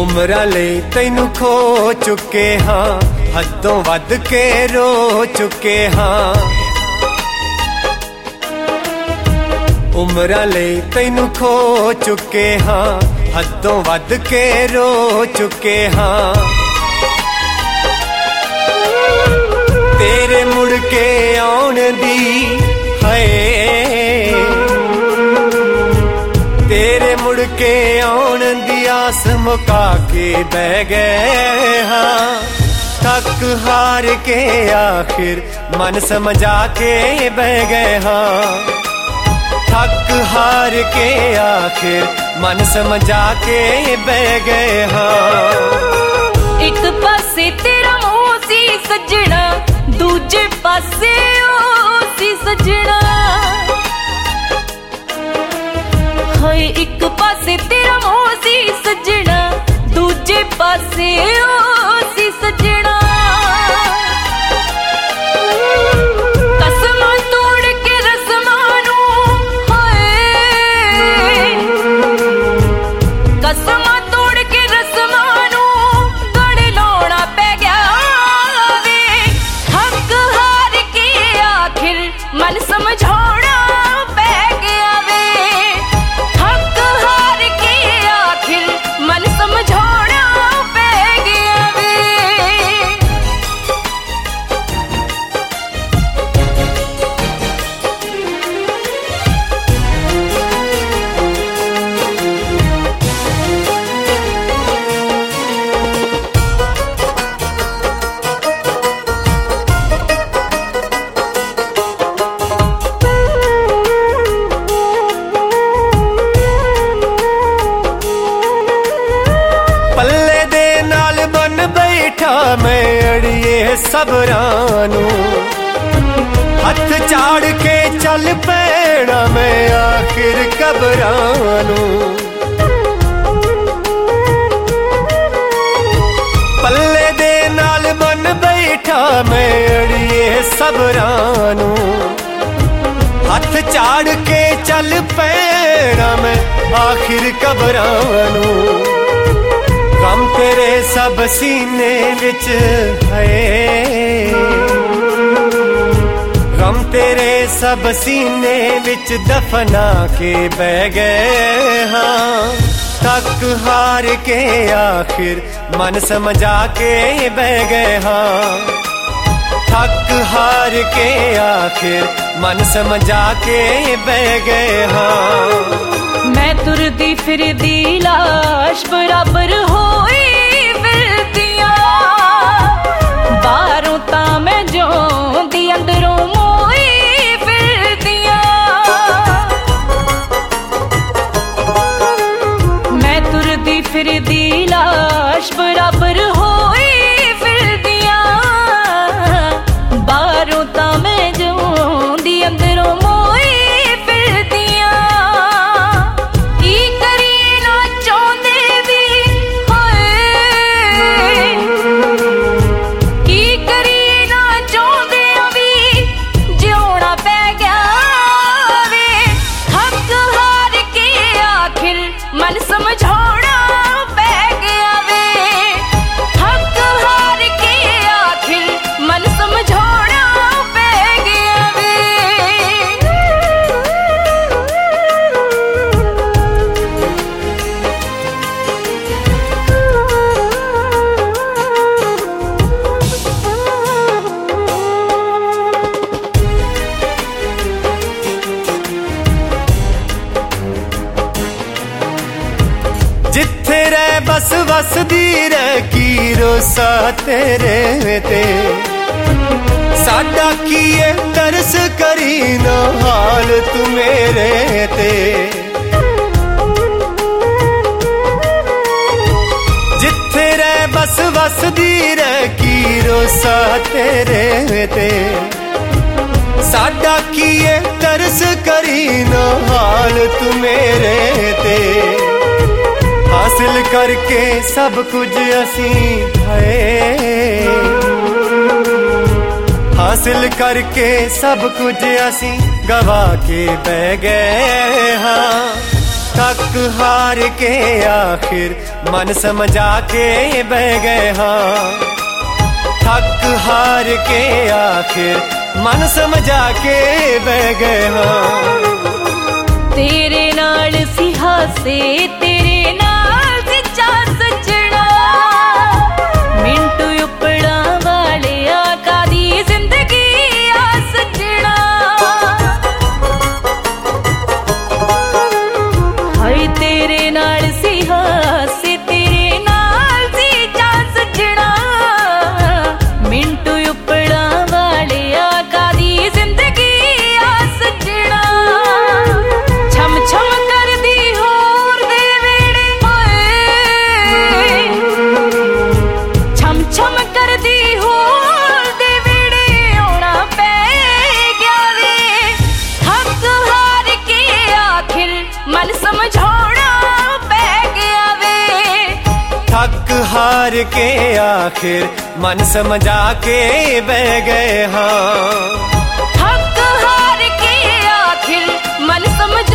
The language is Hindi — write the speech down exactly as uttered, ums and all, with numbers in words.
उमरां लई तैनू खो चुके हाँ, हदों वध के रो चुके हाँ। उमरां लई तैनू खो चुके हाँ, हदों वध के रो चुके हाँ। तेरे मुड़ के आउण दी है, तेरे मुड़ के आउण दी आस मुका के बह गए हाँ। थक हार के आखिर मन समझा के बह गए हाँ। थक हार के आखिर मन समझा के बह गए हाँ। एक पासे तेरा मुंह सी सजना, दूजे पासे ओ सी सजना। हाय एक पासे तेरा मुंह सी सजना, दूजे पासे ओ सी सजना। कसमां तोड़ के रस्मां नूं, हाय कसमां तोड़ के रस्मां नूं गड़ लाउणा पै गया वे। थक हार के आखिर मन समझाउणा पै गया वे। थक हार के आखिर मन समझाउणा पै गया वे। पल्ले दे नाल बन बैठा मैं अड़िए सबरां नूं, हथ चाड़ के चल पैना मैं आखिर कबरां नूं। पल्ले दे नाल बन बैठा मैं अड़िए सबरां नूं, हथ चाड़ के चल पैना मैं आखिर कबरां नूं। गम तेरे सब सीने विच है, गम तेरे सब सीने विच दफना के बह गए हाँ। थक हार के आखिर मन समझा के बह गए हाँ। थक हार के आखिर मन समझा के बह गए हाँ। मैं तुरदी फिरदी लाश बराबर होई फिरदियां, बाहरों तां मैं जोंदी अंदरों मोई फिरदियां। मैं तुरदी फिरदी लाश बराबर होई फिरदियां, बाहरों तां मैं जोंदी अंदरों मोई फिरदियां। की करिए ना चाहुंदे वी, हाय की करिए ना चाहुंदे वी, जिउणा पै गया वे। थक हार के आखिर मन समझाउणा पै गया वे। थक हार के आखिर मन समझाउणा पै गया वे। जिथे रह बस वसदी रह की रोसा तेरे ते, साडा कीए तरस करी ना हाल तू मेरे ते। जिथे रह बस वसदी रह की रोसा तेरे ते, साडा कीए तरस करी ना हाल तू मेरे ते। हासिल करके सब कुछ असी है, हासिल करके सब कुछ असी गवा के बह गए हाँ। थक हार के आखिर मन समझा के बह गए हाँ। थक हार के आखिर मन समझा के बह गए हाँ। तेरे नाल सिहा से तेरे नाल सिचा सजना मिंटू उपड़ा वाले आका दी जिंदगी आ सजना। हाय तेरे नाल सिहा से तेरे नाल सिचा सजना मिंटू उपड़ा वाले आका दी जिंदगी आ सजना। छम छम कर दी होर दे वेड़े होए छम छम कर दी होर दे वेड़े आउणा पै गया वे। थक हार के आखिर मन समझाउणा पै गया वे। थक हार के आखिर मन समझा के बह गए हाँ। थक हार के आखिर मन समझ